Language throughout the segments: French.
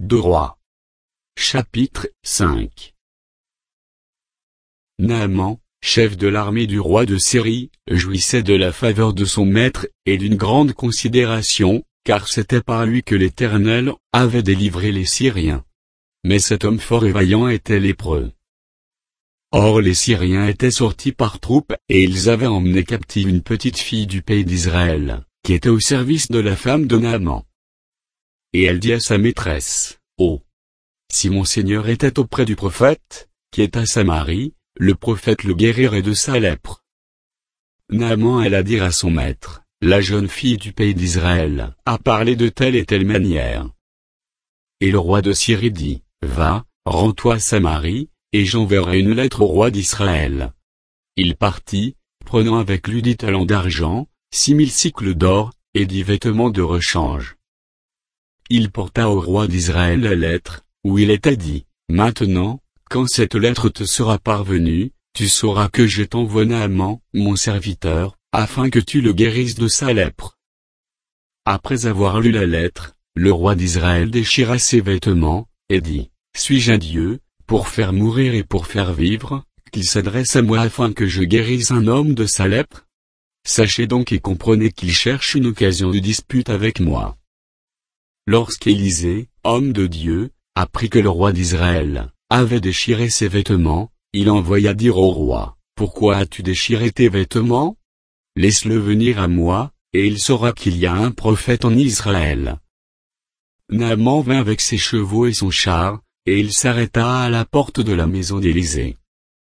2 Rois. Chapitre 5. Naaman, chef de l'armée du roi de Syrie, jouissait de la faveur de son maître et d'une grande considération, car c'était par lui que l'Éternel avait délivré les Syriens. Mais cet homme fort et vaillant était lépreux. Or les Syriens étaient sortis par troupes, et ils avaient emmené captive une petite fille du pays d'Israël, qui était au service de la femme de Naaman. Et elle dit à sa maîtresse, « Oh! Si mon Seigneur était auprès du prophète, qui est à Samarie, le prophète le guérirait de sa lèpre. » Naaman alla dire à son maître, « La jeune fille du pays d'Israël a parlé de telle et telle manière. » Et le roi de Syrie dit, « Va, rends-toi à Samarie, et j'enverrai une lettre au roi d'Israël. » Il partit, prenant avec lui 10 talents d'argent, 6000 cycles d'or, et 10 vêtements de rechange. Il porta au roi d'Israël la lettre, où il était dit, « Maintenant, quand cette lettre te sera parvenue, tu sauras que je t'envoie Naaman, mon serviteur, afin que tu le guérisses de sa lèpre. » Après avoir lu la lettre, le roi d'Israël déchira ses vêtements, et dit, « Suis-je un Dieu, pour faire mourir et pour faire vivre, qu'il s'adresse à moi afin que je guérisse un homme de sa lèpre? Sachez donc et comprenez qu'il cherche une occasion de dispute avec moi. » Lorsqu'Élisée, homme de Dieu, apprit que le roi d'Israël avait déchiré ses vêtements, il envoya dire au roi, « Pourquoi as-tu déchiré tes vêtements? Laisse-le venir à moi, et il saura qu'il y a un prophète en Israël. » Naaman vint avec ses chevaux et son char, et il s'arrêta à la porte de la maison d'Élisée.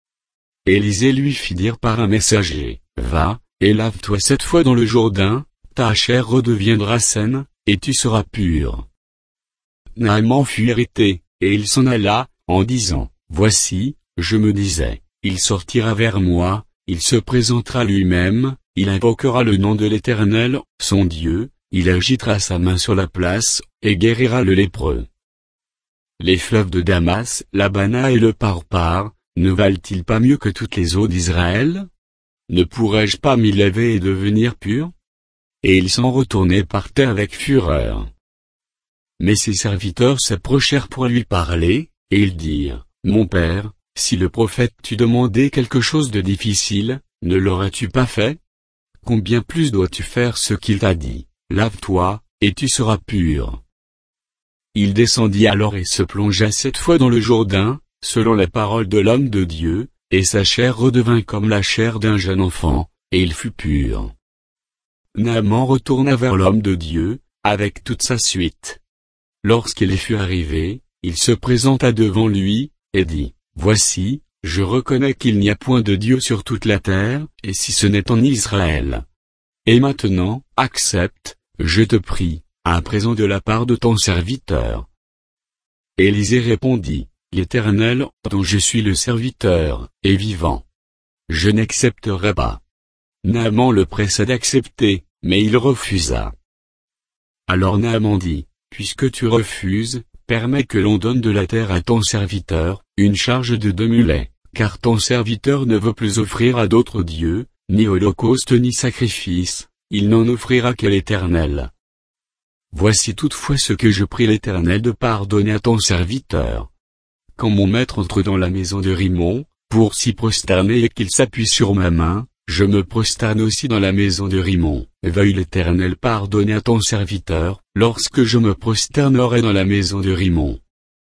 Élisée lui fit dire par un messager, « Va, et lave-toi 7 fois dans le Jourdain, ta chair redeviendra saine, et tu seras pur. » Naaman fut irrité, et il s'en alla, en disant, « Voici, je me disais, il sortira vers moi, il se présentera lui-même, il invoquera le nom de l'Éternel, son Dieu, il agitera sa main sur la place, et guérira le lépreux. Les fleuves de Damas, l'Abana et le Parpar, ne valent-ils pas mieux que toutes les eaux d'Israël? Ne pourrais-je pas m'y laver et devenir pur? » Et il s'en retournait par terre avec fureur. Mais ses serviteurs s'approchèrent pour lui parler, et ils dirent, « Mon père, si le prophète t'eût demandé quelque chose de difficile, ne l'aurais-tu pas fait? Combien plus dois-tu faire ce qu'il t'a dit, lave-toi, et tu seras pur. » Il descendit alors et se plongea 7 fois dans le Jourdain, selon la parole de l'homme de Dieu, et sa chair redevint comme la chair d'un jeune enfant, et il fut pur. Naaman retourna vers l'homme de Dieu, avec toute sa suite. Lorsqu'il y fut arrivé, il se présenta devant lui, et dit, « Voici, je reconnais qu'il n'y a point de Dieu sur toute la terre, et si ce n'est en Israël. Et maintenant, accepte, je te prie, un présent de la part de ton serviteur. » Élisée répondit, « L'Éternel, dont je suis le serviteur, est vivant. Je n'accepterai pas. » Naaman le pressa d'accepter, mais il refusa. Alors Naaman dit, « Puisque tu refuses, permets que l'on donne de la terre à ton serviteur, une charge de 2 mulets, car ton serviteur ne veut plus offrir à d'autres dieux, ni holocauste ni sacrifice, il n'en offrira qu'à l'Éternel. Voici toutefois ce que je prie l'Éternel de pardonner à ton serviteur. Quand mon maître entre dans la maison de Rimon, pour s'y prosterner et qu'il s'appuie sur ma main, je me prosterne aussi dans la maison de Rimon. Veuille l'Éternel pardonner à ton serviteur, lorsque je me prosternerai dans la maison de Rimon. »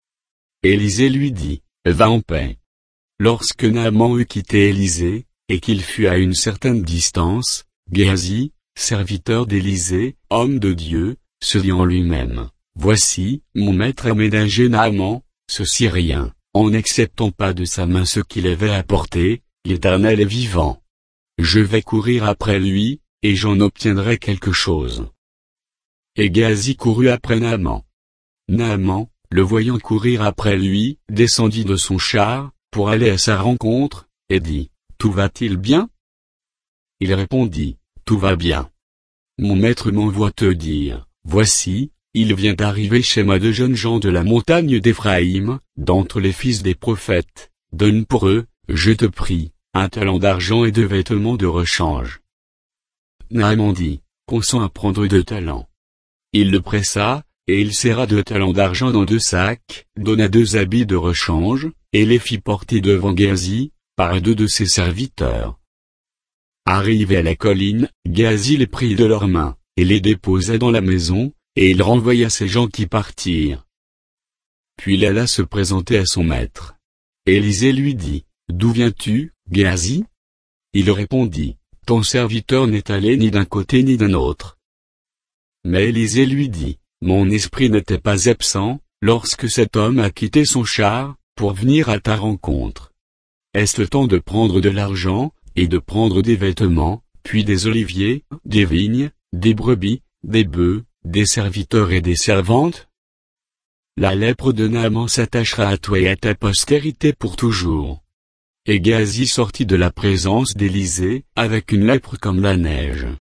Élisée lui dit, « Va en paix. » Lorsque Naaman eut quitté Élisée, et qu'il fut à une certaine distance, Géhazi, serviteur d'Élisée, homme de Dieu, se dit en lui-même, « Voici, mon maître a ménagé Naaman, ce Syrien, en n'acceptant pas de sa main ce qu'il avait apporté, l'Éternel est vivant. Je vais courir après lui, et j'en obtiendrai quelque chose. » Et Géhazi courut après Naaman. Naaman, le voyant courir après lui, descendit de son char, pour aller à sa rencontre, et dit, « Tout va-t-il bien? » Il répondit, « Tout va bien. Mon maître m'envoie te dire, voici, il vient d'arriver chez moi 2 jeunes gens de la montagne d'Éphraïm, d'entre les fils des prophètes, donne pour eux, je te prie, 1 talent d'argent et 2 vêtements de rechange. » Naaman dit, « Consens à prendre 2 talents. » Il le pressa, et il serra 2 talents d'argent dans 2 sacs, donna 2 habits de rechange, et les fit porter devant Géasi, par 2 de ses serviteurs. Arrivé à la colline, Géasi les prit de leurs mains, et les déposa dans la maison, et il renvoya ces gens qui partirent. Puis il alla se présenter à son maître. Élisée lui dit, « D'où viens-tu, Géasi ?» Il répondit, « Ton serviteur n'est allé ni d'un côté ni d'un autre. » Mais Élisée lui dit, « Mon esprit n'était pas absent, lorsque cet homme a quitté son char, pour venir à ta rencontre. Est-ce le temps de prendre de l'argent, et de prendre des vêtements, puis des oliviers, des vignes, des brebis, des bœufs, des serviteurs et des servantes? La lèpre de Naaman s'attachera à toi et à ta postérité pour toujours. » Et Géasi sortit de la présence d'Élisée, avec une lèpre comme la neige.